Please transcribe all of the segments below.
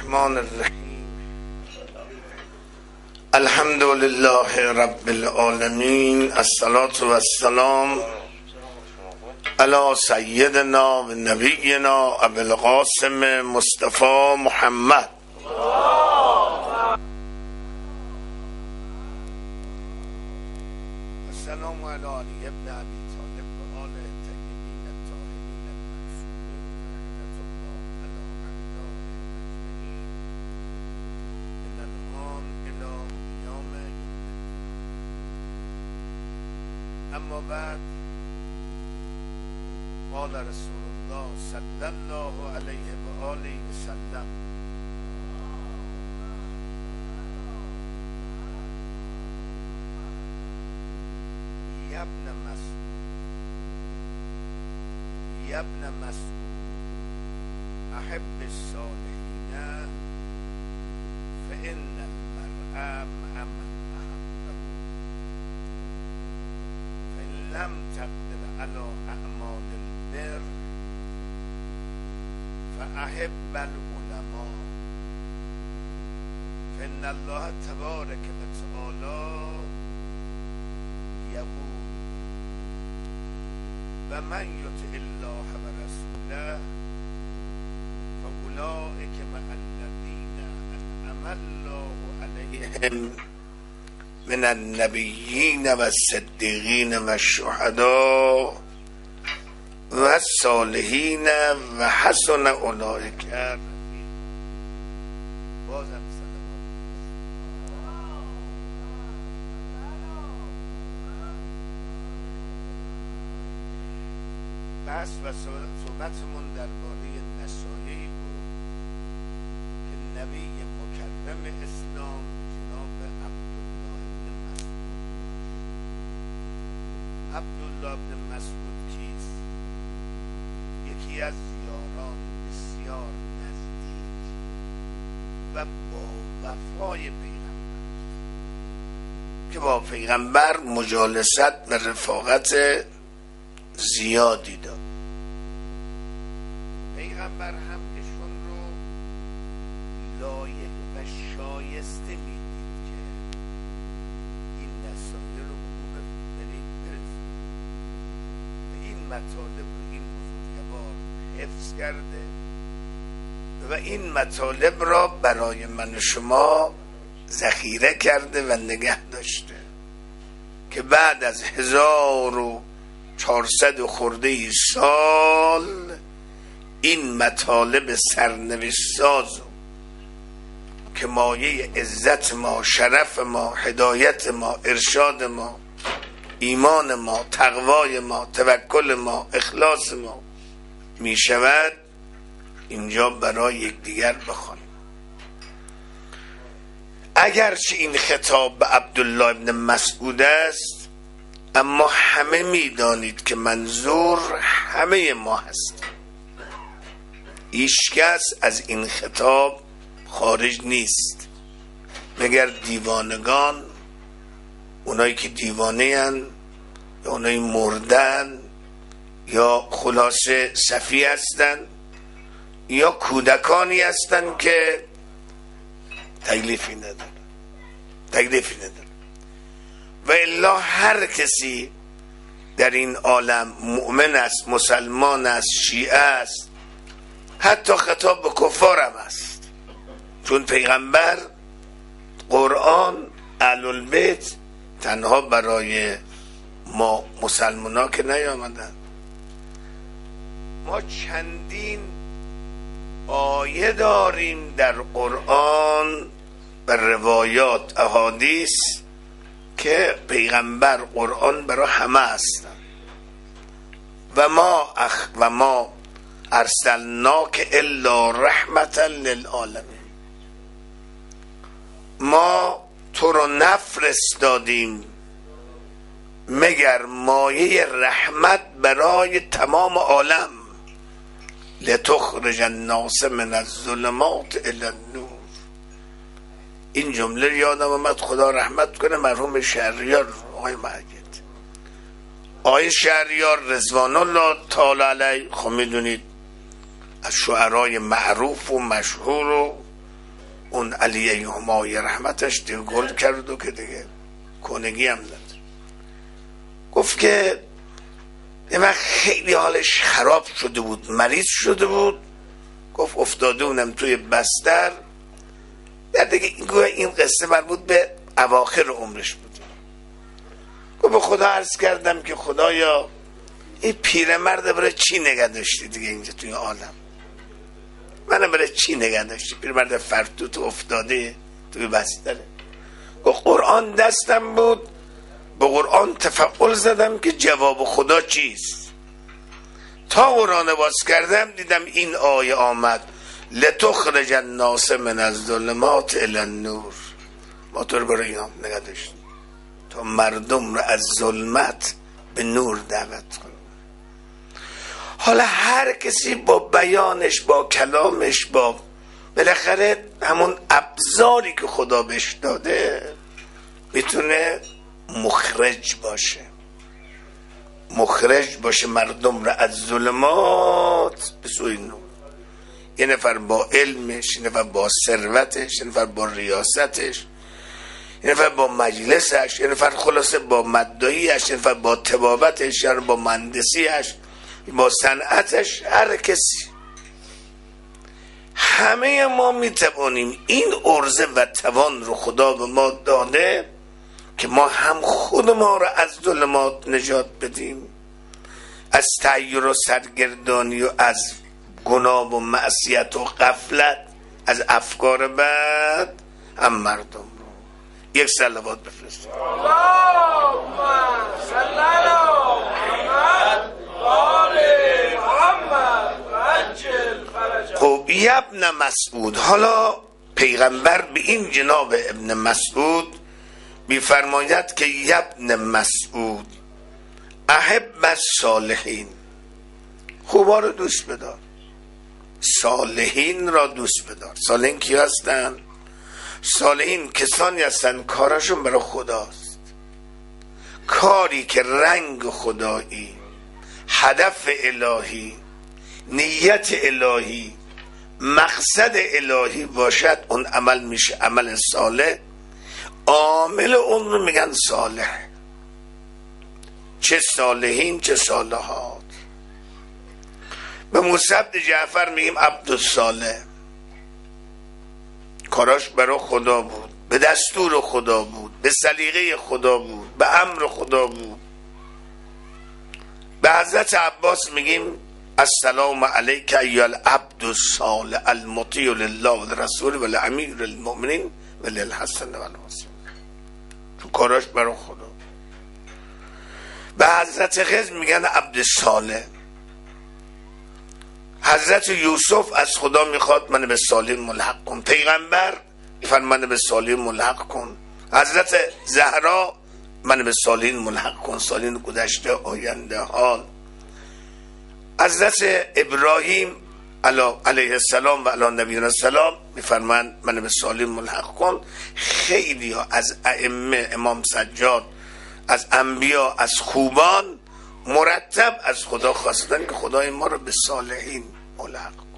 الرحمن الرحیم. الحمد لله رب العالمین. الصلاة و السلام علی سیدنا و نبینا ابی القاسم مصطفی محمد. السلام علی علی ابن ابی طالب و آل الطیبین الطاهرین المعصومین رحمة الله علی اعدائهم اجمعین من الان الی قیام یوم الدین. اما بعد، قال رسول الله صلی الله علیه و آله و سلم: یا ابن مسعود احب الصالحین فإن المرء مع من احبه فإن لم تقدر على اعمال البر فأحب العلماء فإن الله تبارک و تعالی یقول: و من یطع الله و رسوله فاولئک مع الذین انعم الله علیهم من النبیین و الصدیقین و الشهداء و الصالحین و حسن اولئک رفیقا. بازم بحث و صحبتمون درباره نصایحی بود که نبی مکرم اسلام جناب عبدالله بن مسعود. عبدالله بن مسعود کیست؟ یکی از یاران بسیار نزدیک و با وفای پیغمبر که با پیغمبر مجالست و رفاقت زیادی داد. پیغمبر هم ایشون رو لایق و شایسته میدید که این نصایح رو برسید و این مطالب رو این بزرگوار حفظ کرده و این مطالب را برای من و شما ذخیره کرده و نگه داشته که بعد از 1400 خورده سال این مطالب سرنوشت ساز که مایه عزت ما، شرف ما، هدایت ما، ارشاد ما، ایمان ما، تقوای ما، توکل ما، اخلاص ما می شود، اینجا برای یکدیگر بخوانیم. اگرچه این خطاب به عبدالله بن مسعود است، اما همه میدانید که منظور همه ما هست. هیچکس از این خطاب خارج نیست مگر دیوانگان، اونایی که دیوانه هن یا اونایی مردن یا خلاصه صفی هستن یا کودکانی هستن که تکلیفی ندارن. و الا هر کسی در این عالم مؤمن است، مسلمان است، شیعه است، حتی خطاب به کفار هم است، چون پیغمبر، قرآن، اهل البیت تنها برای ما مسلمان ها که نیامدن. ما چندین آیه داریم در قرآن و روایات، احادیث که پیغمبر، قرآن برای همه هستن. و ما ارسلناک الا رحمتا للعالمین. ما تو رو نفرستادیم مگر مایه رحمت برای تمام عالم. لتخرج الناس من الظلمات الی النور. این جمله یادم آمد، خدا رحمت کنه مرحوم شهریار آقای مجید. آقای شهریار رضوان الله تعالی علیه، خب میدونید از شعرای معروف و مشهور و اون علی همای رحمتش دیگه گل کرد و که دیگه کنگی هم نداره. گفت که یه وقت خیلی حالش خراب شده بود، مریض شده بود، گفت افتاده اونم توی بستر. در دیگه این قصه مربوط به اواخر عمرش بود. گفت به خدا عرض کردم که خدایا این پیرمرد برای چی نگه داشتی دیگه اینجا توی عالم؟ منم برای چی نگه داشتی؟ پیرمرد فرتوت افتاده توی بستره. گفت قرآن دستم بود، به قرآن تفعل زدم که جواب خدا چیست. تا قرآن باز کردم دیدم این آیه آمد لتخرج الناس من الظلمات الی النور. ما تو رو برای اینا نگه داشتیم تا مردم رو از ظلمت به نور دعوت کنیم. حالا هر کسی با بیانش، با کلامش، با بالاخره همون ابزاری که خدا بهش داده میتونه مخرج باشه مردم را از ظلمات به سوی نور. یه نفر با علمش، یه نفر با ثروتش، یه نفر با ریاستش، یه نفر با مجلسش، یه نفر خلاصه با مدعیش، یه نفر با طبابتش، یا با مهندسیش، با صنعتش. هر کسی، همه ما میتوانیم این عرضه و توان رو خدا به ما داده که ما هم خود ما رو از ظلمات نجات بدیم، از تحیر و سرگردانی و از گناه و معصیت و غفلت، از افکار بد، هم مردم رو. یک صلوات بفرستید. اللهم صل علی محمد و آل محمد و عجل فرجه. خب ابن مسعود، حالا پیغمبر به این جناب ابن مسعود میفرماید که ابن مسعود احب الصالحین، خوبا رو دوست بدار، صالحین را دوست بدار. صالحین کی هستن؟ صالحین کسانی هستن کارشون برای خداست، کاری که رنگ خدایی، هدف الهی، نیت الهی، مقصد الهی باشد، اون عمل میشه عمل صالح. عامل اون رو میگن صالح. چه صالحین چه صالحات. به موسی بن جعفر میگیم عبدالصالح، کاراش برای خدا بود، به دستور خدا بود، به سلیقه خدا بود، به امر خدا بود. به حضرت عباس میگیم السلام علیک ایها العبد الصالح المطیع لله و لرسول و لامیر المؤمنین و للحسن و الحسین. تو کاراش برای خدا. به حضرت خضر میگن عبد صالح. حضرت یوسف از خدا میخواد من به صالحین ملحق کن. پیغمبر فرمان من به صالحین ملحق کن. حضرت زهرا من به صالحین ملحق کن، صالحین گذشته آینده حال. حضرت ابراهیم علیه السلام و علی نبینا السلام میفرمان من به صالحین ملحق کن. خیلی ها از ائمه، امام سجاد، از انبیا، از خوبان مرتب از خدا خواستن که خدای ما رو به صالحین ملحق کن.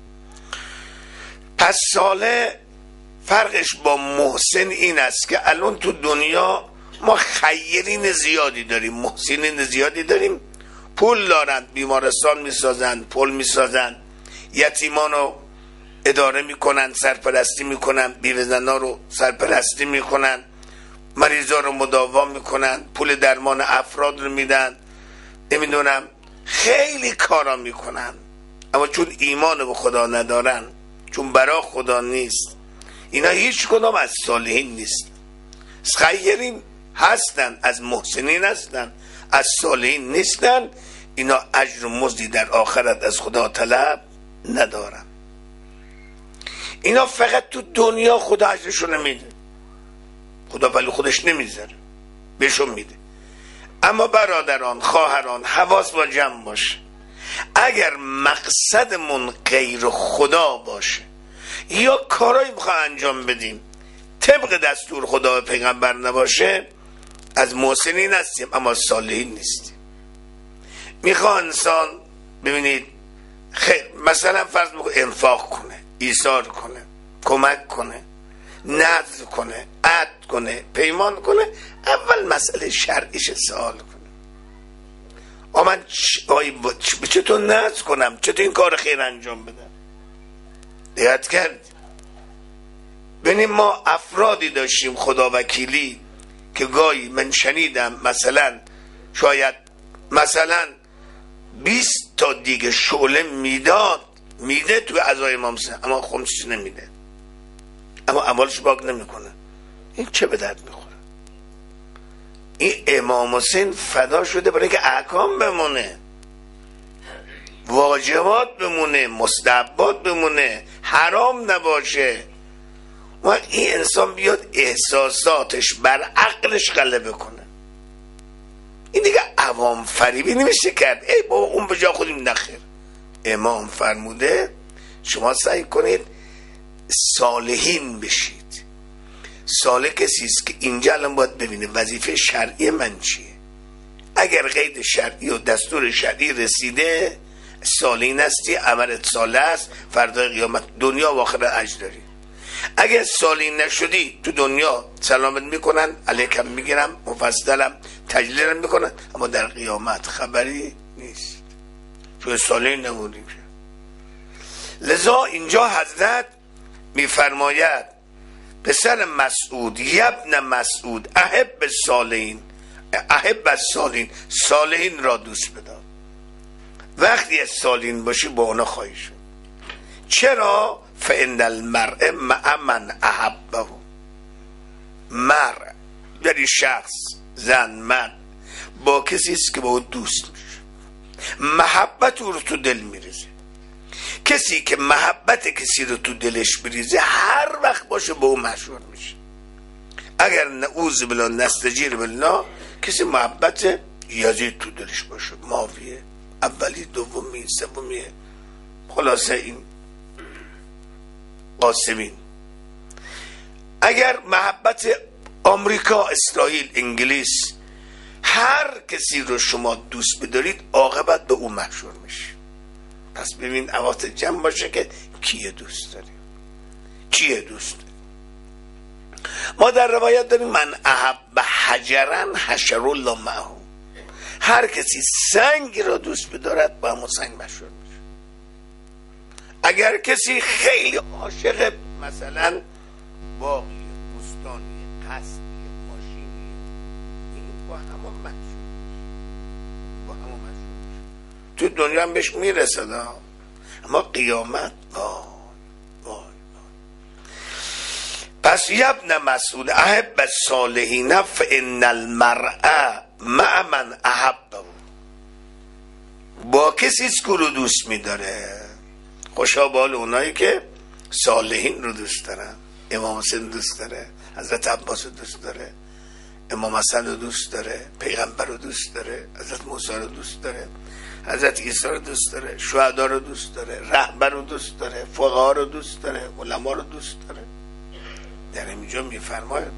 پس صالح فرقش با محسن این است که الان تو دنیا ما خیرین زیادی داریم، محسنین زیادی داریم، پول دارن، بیمارستان میسازن، پل میسازن، یتیمان رو اداره میکنن، سرپرستی میکنن، بیوه‌زنا رو سرپرستی میکنن، مریضا رو مداوا میکنن، پول درمان افراد رو میدن، نمیدونم خیلی کارا میکنن. اما چون ایمان به خدا ندارن، چون برا خدا نیست، اینا هیچ کدام از صالحین نیست. خیرین هستن، از محسنین هستن، از صالحین نیستن. اینا اجر و مزدی در آخرت از خدا طلب ندارن. اینا فقط تو دنیا خدا اجرشو نمیده، خدا ولی خودش نمیذاره، بهشون میده. اما برادران، خواهران، حواس با جمع باشه. اگر مقصدمون غیر خدا باشه یا کارایی بخواه انجام بدیم طبق دستور خدا و پیغمبر نباشه، از محسنین هستیم اما صالحین نیستیم. میخواه انسان ببینید خیر مثلا فرض میکنه انفاق کنه، ایثار کنه، کمک کنه، نذر کنه، عهد کنه، پیمان کنه، اول مسئله شرعیش سوال کنه. من چطور نذر کنم، چطور این کار خیر انجام بدم؟ دقت کرد؟ ببینیم ما افرادی داشتیم خدا وکیلی که گاهی من شنیدم شاید 20 تا دیگه شعله میده تو عزای امام حسین، اما خمسش نمیده، اما اموالش باق نمیکنه. این چه به درد میخوره؟ این امام حسین فدا شده برای که احکام بمونه، واجبات بمونه، مستحبات بمونه، حرام نباشه. و این انسان بیاد احساساتش بر عقلش غلبه کنه. این دیگه عوام فریبی نمیشه کرد. ای بابا اون به جا خودیم نخیر. امام فرموده شما سعی کنید صالحین بشید. صالح کسی است که اینجا الان باید ببینه وظیفه شرعی من چیه. اگر قید شرعی و دستور شرعی رسیده صالحین هستی، عملت صالح است، فردای قیامت دنیا و آخرت اجر داری. اگر صالحین نشدی تو دنیا سلامت میکنن، علیکم میگیرم، مفصلم تجلیلم میکنن، اما در قیامت خبری نیست، چون صالحین نمونی. لذا اینجا حضرت میفرماید پسر مسعود، یبن مسعود، احب الصالحین، احب الصالحین، صالحین را دوست بدار. وقتی از صالحین باشی با اونا خواهی شد. چرا؟ فإن المرء مع من احبه. مرء یعنی شخص، زن، مرد با کسی است که با او دوست میشه، محبت او رو تو دل میریزه. کسی که محبت کسی رو تو دلش بریزه هر وقت باشه با او مشهور میشه. اگر نعوذ بالله نستجیر بالله کسی محبت یزید تو دلش باشه، معاویه اولی، دومی، سومی، خلاصه این قاسمین. اگر محبت آمریکا، اسرائیل، انگلیس، هر کسی رو شما دوست بدارید عاقبت به او محشور میشه. پس ببین حواست جمع باشه که کیه دوست داریم، کیه دوست داریم. ما در روایت داریم من احب حجرا حشر الله معه. هر کسی سنگ را دوست بدارد با همون سنگ محشور میشه. اگر کسی خیلی عاشق مثلا باقی، بستانی، قصری، ماشینی، این با همون محشور میشه، با همون محشور میشه. تو دنیا هم بهش میرسد، اما قیامت وای. پس یبن مسعود احب الصالحین فان المرء مع من احبه. با کسی که رو دوست میداره. خوشا بال اونایی که صالحین رو دوست دارن. امام حسین دوست داره، حضرت عباس رو دوست داره، امام حسن رو دوست داره، پیغمبر رو دوست داره، حضرت موسی رو دوست داره، حضرت عیسی رو دوست داره، شهدا رو دوست داره، رهبر رو دوست داره، فقها رو دوست داره، علما رو دوست داره. در اینجا میفرماید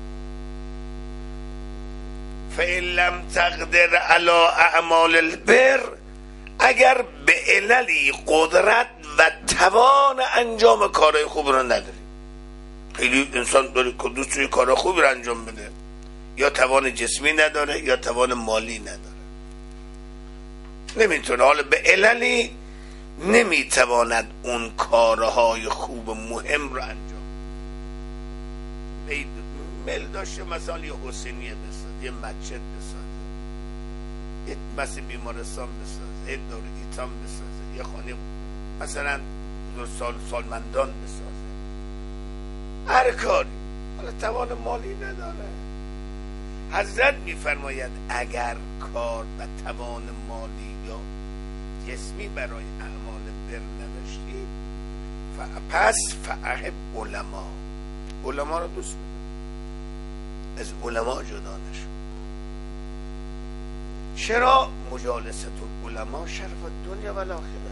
فإن لم تقدر على اعمال البر، اگر به عللی قدرت و توان انجام کارهای خوب رو نداری. خیلی انسان داره که دوست کارهای خوب رو انجام بده، یا توان جسمی نداره یا توان مالی نداره، نمیتونه، حالا به عللی نمیتواند اون کارهای خوب مهم رو انجام. میل داشته مثلا یه حسینیه بسازه، یه مسجد بسازه، یه بس بیمارستان بسازه، یه دار ایتام بسازه، یه خانه مثلا سالمندان بسازه، هر کاری، حالا توان مالی نداره. حضرت میفرماید اگر کار و توان مالی یا جسمی برای اعمال بر نداشتی پس فاحب علما رو دوست بدار، از علما جدا نشو. چرا؟ مجالست العلماء شرف دنیا و آخرت.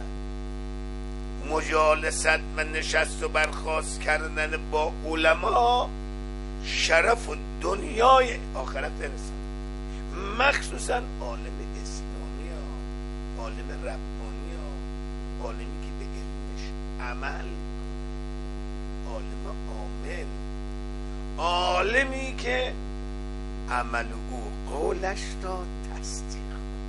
مجالست و نشست و برخاست کردن با علما شرف دنیای آخرت انسان، مخصوصا عالم اسلامی ها، عالم ربانی ها، عالمی که به علمش عمل، عالمی عامل، عالمی که عمل او قولش را تصدیق.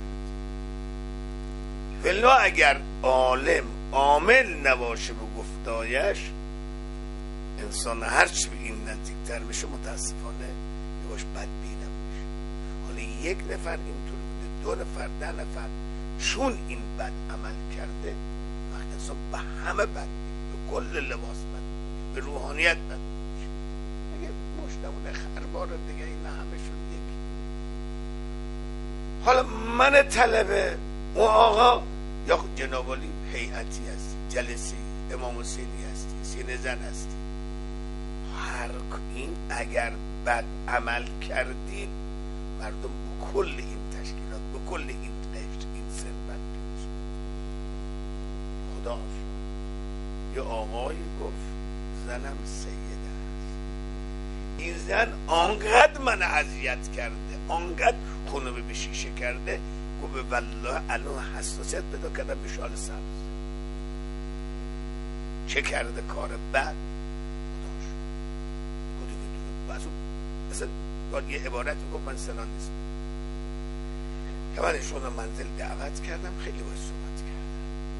ولی اگر عالم عامل نباشه به گفتایش، انسان هرچی به این نزدیکتر میشه متاسفانه یواش بدبینم میشه. حالا یک نفر اینطور بوده، 2 نفر، 10 نفر، چون این بد عمل کرده وقت انسان به همه بد، به کل لباس بد، به روحانیت بد میشه. اگه مشتمونه خربار دیگه اینا همشون یکی. حالا من طلبه اون آقا یا جنابالی هیئتی هستی، جلسی امام حسینی هستی، سینه زن هستی، هر این اگر بد عمل کردید مردم به کل این تشکیلات، به کل این قشر، این ثروت خدا یه آقایی گفت زنم سیده است، این زن آنقدر من اذیت کرده، آنقدر خونو به شیشه کرده، گفت والله الان حساسیت پیدا کردم به شال سبز. چه کرده کار بد اصلا یه عبارتی گفت من سنان نیست که من ایشون رو منزل دعوت کردم، خیلی باید صحبت کردم.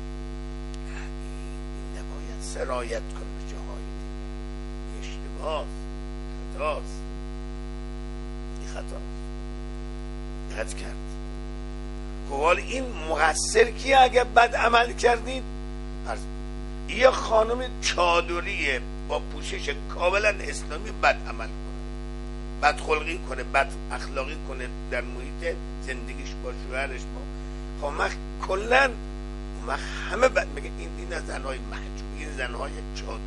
این نباید سرایت کنه به جاهای دیگه، اشتباهست، خطاست، این خطاست، دقت کرد. خب حال این مقصر کیه اگه بد عمل کردید؟ یه خانم چادریه با پوشش کاملا اسلامی بد عمل کنه، بد خلقی کنه، بد اخلاقی کنه در محیط زندگیش با شوهرش، با خب کلا همه بد میگه این زنهای محجوب، این زنهای چادری.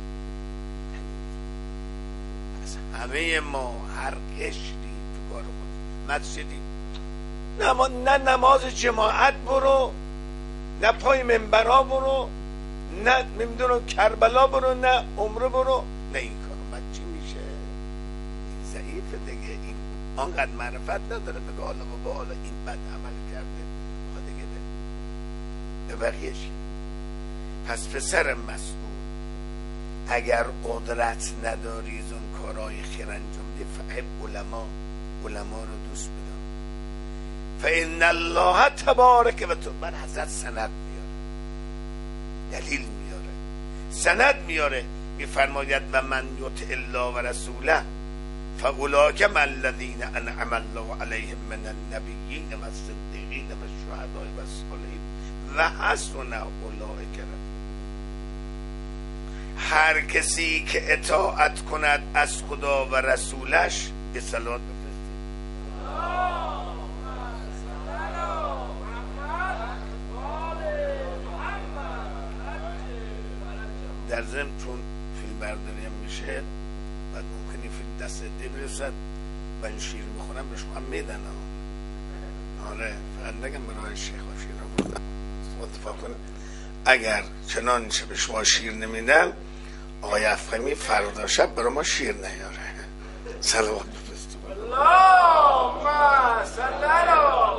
از همه ما هر قشری تو کار خود مسجدی نه نماز جماعت برو، نه پای منبرها برو، نه نمیدونم کربلا برو، نه عمره برو، نه این کارو. بعد چی میشه؟ این ضعیفه دیگه، این آنقدر معرفت نداره بگه حالا بابا حالا این بد عمل کرده خدا دیگه به بقیهش. پس پسر مسئول اگر قدرت نداری اون کارهای خیر انجام دی، فحب علما رو دوست بدار. فإن الله تبارک و تعالی، من حضرت سند میاره، دلیل میاره، سند میاره، میفرماید و من یطع الله و رسوله فاولئک مع الذین انعم الله علیهم من النبیین و الصدیقین و الشهداء و الصالحین و حسن اولئک رفیقا. هر کسی که اطاعت کند از خدا و رسولش، به صلوات در ضمن چون فیلم برداری هم میشه بعد ممکنی فیلم دست دی برسد و این شیر میخورم به شما هم میدن. آره فقط نگم برای شیخ و شیر رو بردم اتفاق کنم. اگر چنانچه به شما شیر نمیدن، آقای افخمی فردا شب برای ما شیر نیاره. صلوات بفرستید. اللهم صل علی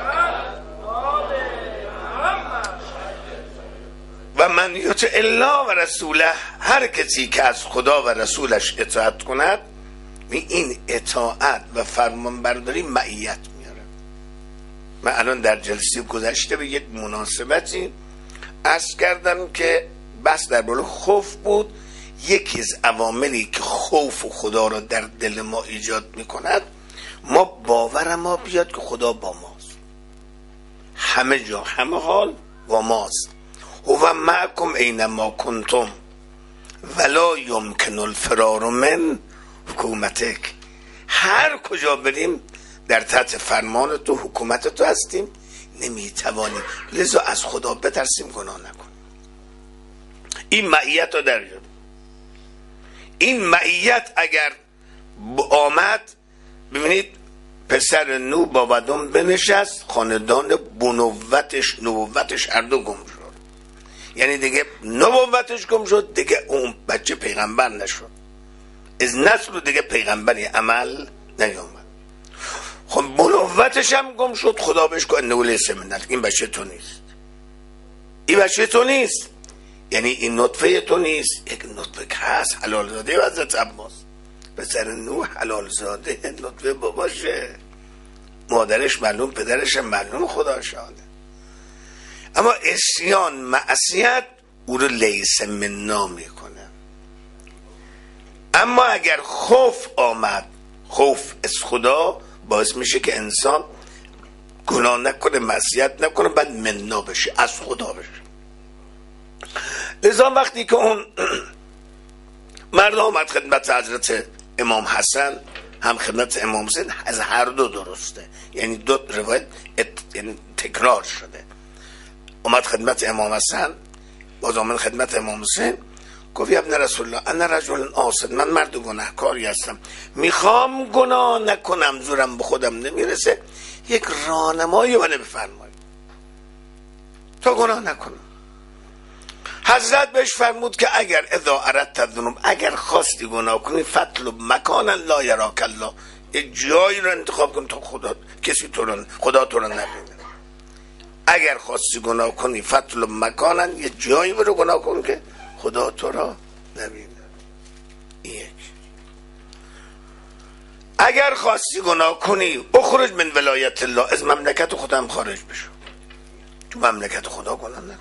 و من یطع الله و رسوله، هر کسی که از خدا و رسولش اطاعت کند، این اطاعت و فرمان برداری معیت میاره. من الان در جلسه گذشته به یک مناسبتی عرض کردم که بس در بالا خوف بود. یکی از عواملی که خوف و خدا را در دل ما ایجاد میکند، ما باور ما بیاد که خدا با ماست، همه جا همه حال با ماست. هو معکم اینما کنتم ولا یمکن الفرار من حکومتک. هر کجا بریم در تحت فرمان تو، حکومت تو هستیم، نمیتوانیم. لذا از خدا بترسیم، گناه نکنیم. این معیت رو داریم. این معیت اگر آمد، ببینید پسر نو با بدون بنشست، خاندان نبوتش هر دو گم شد. یعنی دیگه نبوتش گم شد، دیگه اون بچه پیغمبر نشد، از نسل رو دیگه پیغمبری عمل نیامد. خب نبوتش هم گم شد. خدا بهش گفت انه لیس منک، این بچه تو نیست، این بچه تو نیست. یعنی این نطفه تو نیست، یک نطفه که هست، حلال زاده حضرت عباس، پسر نوح حلال زاده نطفه باباشه، مادرش معلوم، پدرش معلوم، خدا شاهده. اما عصیان، معصیت او رو لیس منا میکنه. اما اگر خوف آمد، خوف از خدا باعث میشه که انسان گناه نکنه، معصیت نکنه، بعد منا بشه، از خدا بشه. لذا وقتی که اون مرد آمد خدمت حضرت امام حسن، هم خدمت امام حسین، از هر دو درسته، یعنی دو روایت یعنی تکرار شده. اومد خدمت امام حسن، باز آمد خدمت امام حسین، گفت ابن رسول الله انا رجل عاصی، من مرد گناهکاری هستم، میخوام گناه نکنم، زورم به خودم نمیرسه، یک راهنمایی منو بفرمایید تا گناه نکنم. حضرت بهش فرمود که اگر اذا اردت الذنوب، اگر خواستی گناه کنی، فطلب مکانا لا یراک الله، یک جایی رو انتخاب کن تا خدا تو رو نبینه. اگر خواستی گناه کنی، فطلب مکانا، یک جایی رو گناه کن که خدا تو رو نبینه. یک. اگر خواستی گناه کنی، اخرج من ولایت الله، از مملکت خودم خارج بشو، تو مملکت خدا گناه نکن،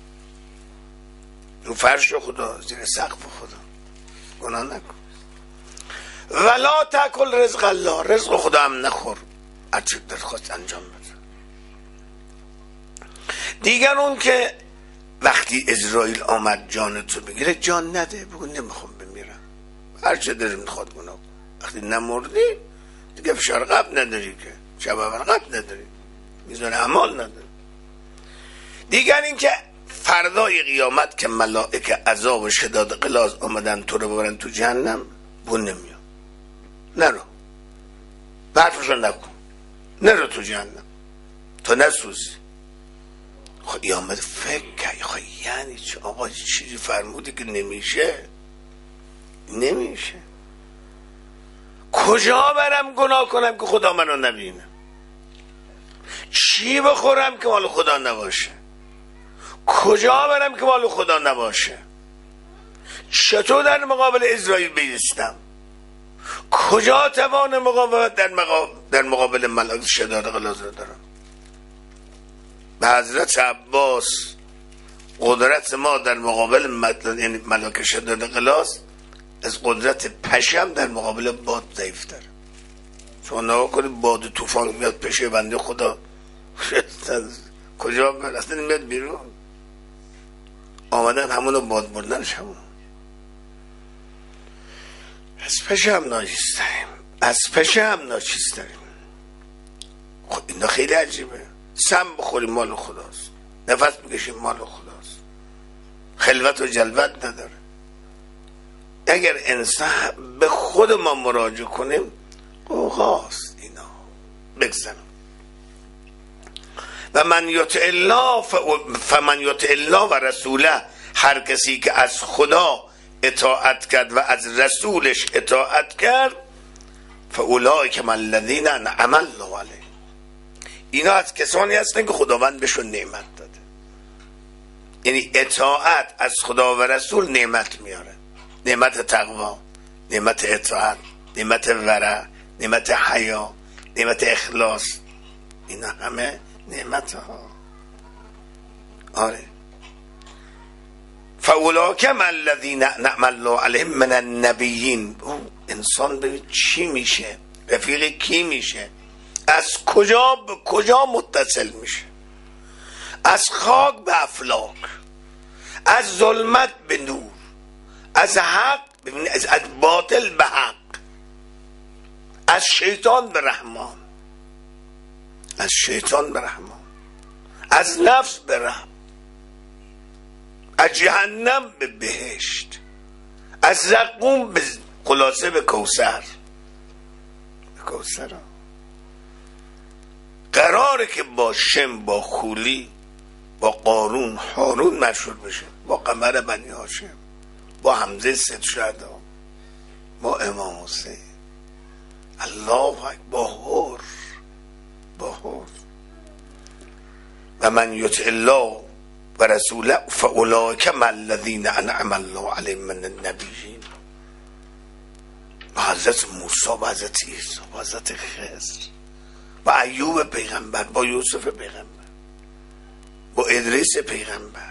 رو فرش خدا، زیر سقف خدا گناه نکن. ولا تاکل رزق الله، رزق خدا هم نخور، هرچی درخواست انجام بده. دیگر اون که وقتی اسرائیل آمد جان تو بگیره، جان نده، بگو نمیخوام بمیرم، هرچی داری میخواد گناه کن. وقتی نمردی دیگه فشار قبل نداری، که شب اول قبل نداری، میزان اعمال نداری. دیگر این که فردای قیامت که ملائکه عذاب و شداد غلاظ آمدن تو رو ببرن تو جهنم، بون نمیاد، نرو، برفشو نکن، نرو تو جهنم تا نسوزی. خب قیامت فکر کنی، خب یعنی چه آقا، چیزی فرمودی که نمیشه. کجا برم گناه کنم که خدا منو نبینه؟ چی بخورم که مال خدا نباشه؟ کجا برم که مال خدا نباشه؟ چطور در مقابل اسرائیل بیستم؟ کجا توان مقاومت در مقابل ملائکه شداد غلاظ دارم؟ به حضرت عباس قدرت ما در مقابل ملائکه شداد غلاظ از قدرت پشم در مقابل باد ضعیف‌تر. شما نگاه کنید، باد طوفان میاد پشه بنده خدا، کجا اصلا میاد بیرون، آمدن همونو باد بردنش همون. از پشه هم ناچیز داریم، خب اینا خیلی عجیبه. سم بخوریم مال خداست، نفس بکشیم مال خداست، خلوت و جلوت نداره. اگر انسان به خود ما مراجعه کنیم، اوغاست اینا بگذارم. و من یطع الله فمن یطع الله و رسوله، هر کسی که از خدا اطاعت کرد و از رسولش اطاعت کرد، فاولئک من الذین انعم الله علیهم، اینا از کسانی هستن که خداوند بهشون نعمت داده. یعنی اطاعت از خدا و رسول نعمت میاره، نعمت تقوا، نعمت اطاعت، نعمت ورع، نعمت حیا، نعمت اخلاص، اینا همه نعمت ها. آره. فاولئک الذین انعم الله علیهم من النبیین. انسان به چی میشه؟ رفیق کی میشه؟ از کجا به کجا متصل میشه؟ از خاک به افلاک، از ظلمت به نور، از حق از باطل به حق، از شیطان به رحمان، از شیطان به رحمان، از نفس به رحم، از جهنم به بهشت، از زقوم به خلاصه به کوثر. قراره که با شم، با خولی، با قارون، هارون مشهور بشه، با قمر بنی هاشم، با حمزه ست شهدا، با امام حسین، الله اکبر، با هور. و من یطع الله و رسوله فاولئک مع الذین انعم الله علیهم من النبیین. با حضرت موسی، با حضرت عیسی، با حضرت خضر، با ایوب پیغمبر، با یوسف پیغمبر، با ادریس پیغمبر،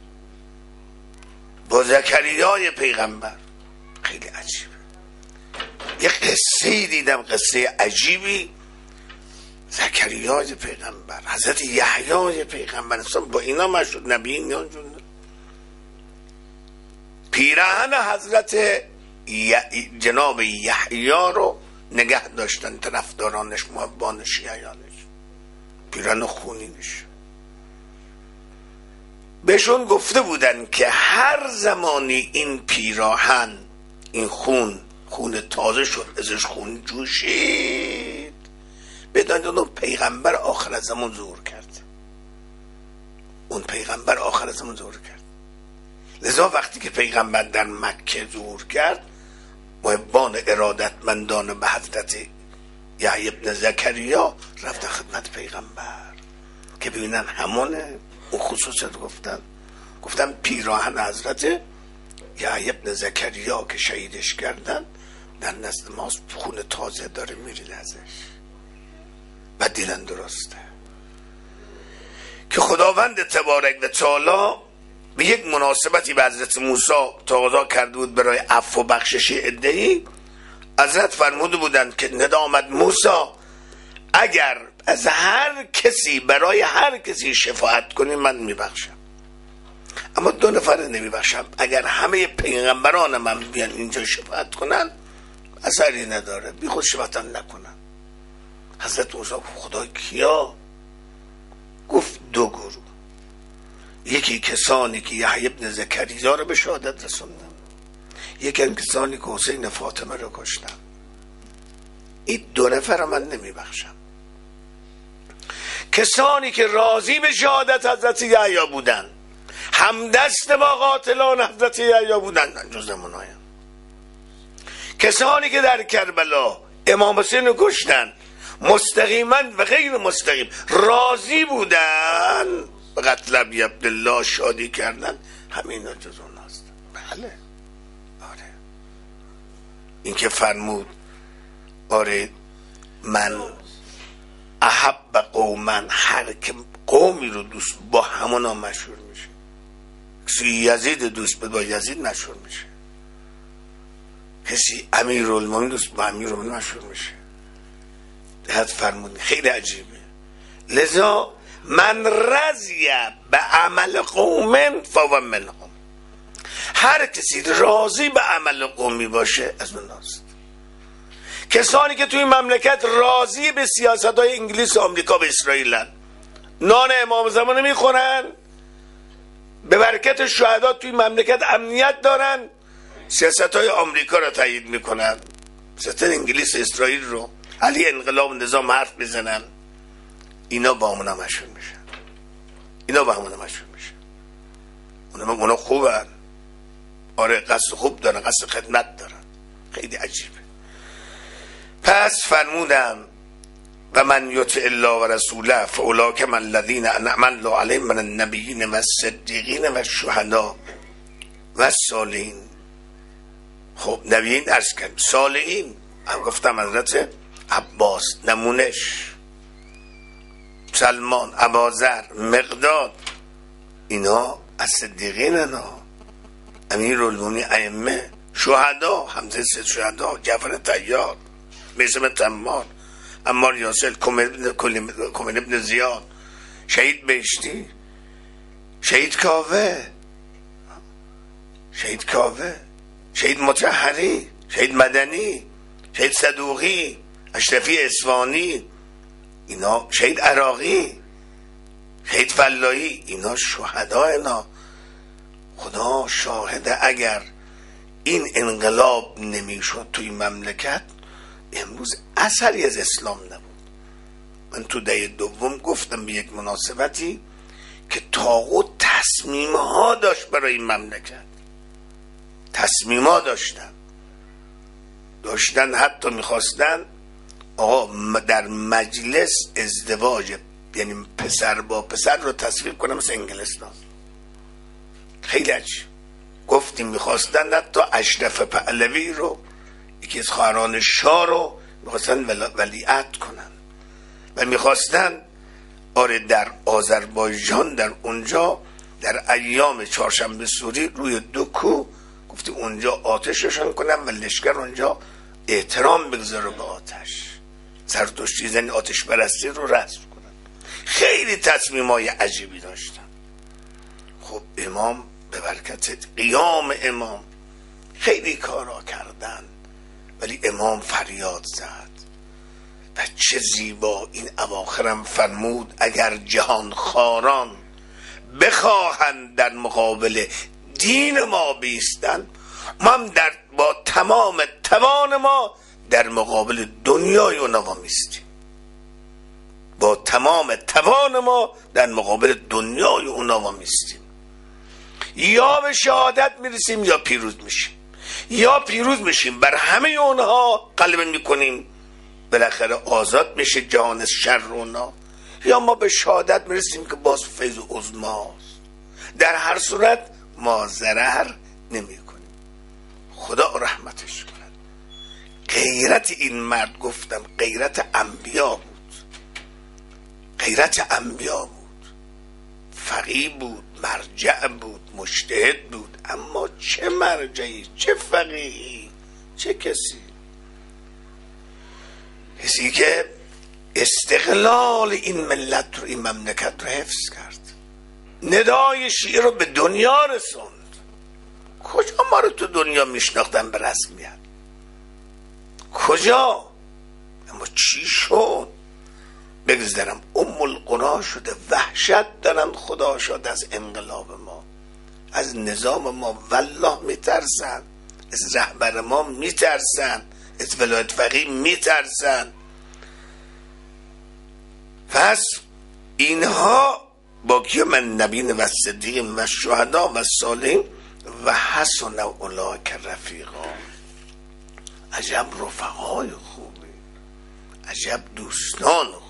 با زکریای پیغمبر. خیلی عجیبه. یه قصه دیدم، قصه عجیبی، زکریای پیغمبر، حضرت یحیای پیغمبر، اصلا با اینا مشهور، نبیین یا پیراهن حضرت جناب یحیی رو نگه داشتن طرفدارانش، محبانش، شیعیانش، پیراهن خونینش. بهشون گفته بودن که هر زمانی این پیراهن، این خون تازه شد، ازش خون جوشید، بدانید اون پیغمبر آخر زمان ظهور کرد. اون پیغمبر آخر زمان ظهور کرد. لذا وقتی که پیغمبر در مکه ظهور کرد، محبان ارادتمندان به حضرت یحیی ابن زکریا رفتن خدمت پیغمبر که ببینن همونه. اون خصوصیت گفتن پیراهن حضرت یحیی ابن زکریا که شهیدش کردن در نزد ما خون تازه داره میرید ازش و دیدن درسته که خداوند تبارک و تعالی به یک مناسبتی به حضرت موسی تقاضا کرده بود برای عفو و بخشش عده‌ای. حضرت فرموده بودند که ندا آمد موسی اگر از هر کسی برای هر کسی شفاعت کنی من میبخشم، اما 2 نفر نمیبخشم. اگر همه پیغمبران من بیان اینجا شفاعت کنن اثری نداره، بی خود شفاعت نکنن. حضرت موسی خدا کیا؟ گفت 2 گروه. یکی کسانی که یحیی ابن زکریا رو به شهادت رسوندن، یکی کسانی که حسین فاطمه رو کشتن. این 2 نفر رو من نمیبخشم. کسانی که راضی به شهادت حضرت یحیی بودن، همدست با قاتلان حضرت یحیی بودن، جز منایم. کسانی که در کربلا امام حسین رو کشتن، مستقیما و غیر مستقیم راضی بودن به قتل ابی عبدالله، شادی کردن، همین ها جز اون هست. بله، آره. این که فرمود آره من احب قومن، هر که قومی رو دوست با همونا مشهور میشه. کسی یزید دوست با یزید مشهور میشه، کسی امیرالمومنین دوست با امیرالمومنین مشهور میشه. دهت فرمود خیلی عجیبه. لذا من رضی به عمل قوم فهو منهم، هر کسی راضی به عمل قومی باشه از اوناست. کسانی که توی مملکت راضی به سیاست‌های انگلیس و آمریکا و اسرائیلن، نان امام زمان میخورن، به برکت شهدا توی مملکت امنیت دارن، سیاست‌های آمریکا را تایید میکنن، سیاست انگلیس و اسرائیل رو، علی انقلاب نظام حرف میزنن، اینا با همونا مشهور میشن. اینا با همونا مشهور میشن. اونا خوبن، آره، قصد خوب دارن، قصد خدمت دارن. خیلی عجیبه. پس فرمودم و من یطع الله و رسوله فاولئک مع الذین انعم الله علیهم من النبیین و الصدیقین و الشهداء و الصالحین. خب نبیین عرض کردم، صالحین گفتم حضرت عباس، نمونش، سلمان، ابوذر، مقداد، اینا از صدیقین، اینا امیرالمومنین، ائمه، شهدا، حمزه سید شهدا، جعفر طیار، میثم تمار، عمار یاسر، کمیل ابن زیاد، شهید بهشتی، شهید کاوه، شهید مطهری، شهید مدنی، شهید صدوقی، اشرفی اصفهانی، اینا شهید عراقی، شهید فلایی، اینا شهدا. اینا خدا شاهده اگر این انقلاب نمیشد توی مملکت امروز اثری از اسلام نبود. من تو دهه دوم گفتم به یک مناسبتی که طاغوت تصمیم‌ها داشت برای این مملکت، تصمیم‌ها داشتن حتی میخواستن آقا در مجلس ازدواج، یعنی پسر با پسر رو تصویب کنه مثل انگلستان. خیلی عجیب. گفتیم میخواستن حتی اشرف پهلوی رو، یکی از خواهران شاه رو میخواستن ولیعهد کنن و میخواستن در آذربایجان، در اونجا در ایام چهارشنبه سوری روی 2 کوه گفتی اونجا آتششون کنن و لشکر اونجا احترام بگذاره به آتش، زرتشتی زنی آتش پرستی رو رسم کنن. خیلی تصمیمای عجیبی داشتن. خب امام به برکت قیام امام خیلی کارا کردن، ولی امام فریاد زد و چه زیبا این اواخرم فرمود اگر جهان خاران بخواهند در مقابل دین ما بیستن، ما هم با تمام توان ما در مقابل دنیای اونا میستیم. با تمام توان ما در مقابل دنیای اونا میستیم. یا به شهادت میرسیم یا پیروز میشیم، یا پیروز میشیم بر همه اونها غلبه میکنیم، بالاخره آزاد میشه جهان از شر اونا، یا ما به شهادت میرسیم که باز فیض عظماست. در هر صورت ما ضرر نمی کنیم. خدا رحمتش کند. غیرت این مرد گفتم غیرت انبیا بود، غیرت انبیا بود. فقیه بود، مرجع بود، مجتهد بود، اما چه مرجعی، چه فقیهی، چه کسی که استقلال این ملت رو، این مملکت رو حفظ کرد، ندای شیعه رو به دنیا رسوند. کجا ما رو تو دنیا میشناختن به رسمیت؟ کجا؟ اما چی شد؟ بگذارم القنا شده، وحشت دارن خدا شد از انقلاب ما، از نظام ما والله میترسن، از رهبر ما میترسن، از ولایت فقیه میترسن. پس اینها با که من نبین و صدیق و شهدا و صالحین و حسن اولئک رفیقا، عجب رفقای خوبی، عجب دوستان خوب.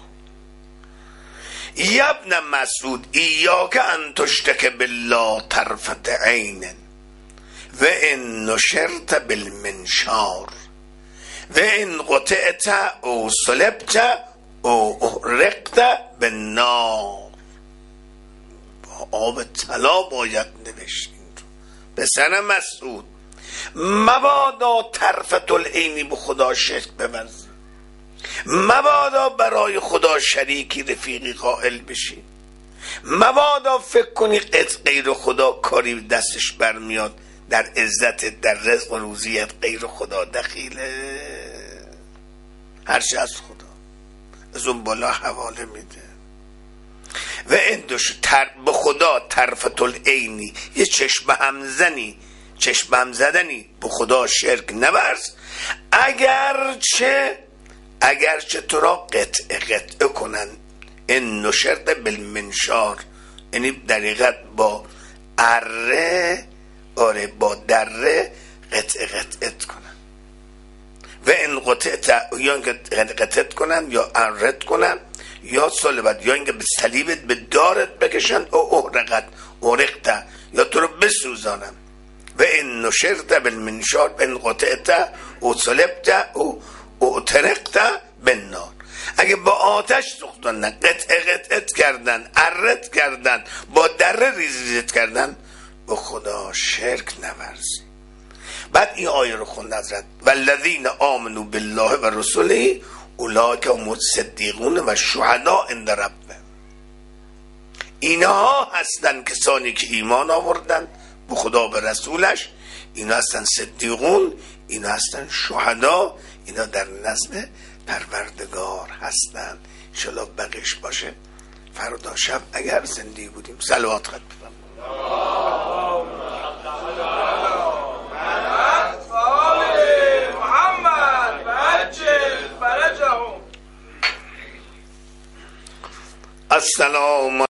یا ابن مسعود ایاک ان تشرک بالله طرفت عین و ان نشرت بالمنشار و ان قطعت او صلبت او احرقت بالنار. با آب طلا باید نوشتین رو. پسر مسعود مبادا طرفت العینی به خدا شرک بورزی، مبادا برای خدا شریکی رفیقی قائل بشی، مبادا فکر کنی غیر خدا کاری دستش برمیاد، در عزت، در رزق و روزیت غیر خدا دخیله، هرچه از خدا از اون بالا حواله میده. و اندوش به خدا طرفت العینی، یه چشم هم زدنی به خدا شرک نورز، اگرچه تو را قطعه کنن. این نشرت بالمنشار یعنی دقیقت با اره، با دره قطعت کنن. و این قطعت یا اینکه قطعت کنن یا ارت کنن یا صلبت، یا اینکه به صلیبت به دارت بکشن او احرقت یا تو رو بسوزانن. و این نشرت بالمنشار این قطعت او صلبت او احرقت بالنار. اگه با آتش سوختن، قطعت کردن، ارت کردن، با دره ریزت کردن، به خدا شرک نورزی. بعد این آیه رو خوند حضرت والذین آمنوا بالله و رسوله اولئک هم الصدیقون و شهداء عند ربهم. اینها هستن کسانی که ایمان آوردن به خدا به رسولش، اینا هستن صدیقون، اینا هستن شهدا، اینا در نزد پروردگار هستن. انشالله بقیش باشه فردا شب اگر زندگی بودیم. صلوات خط السلام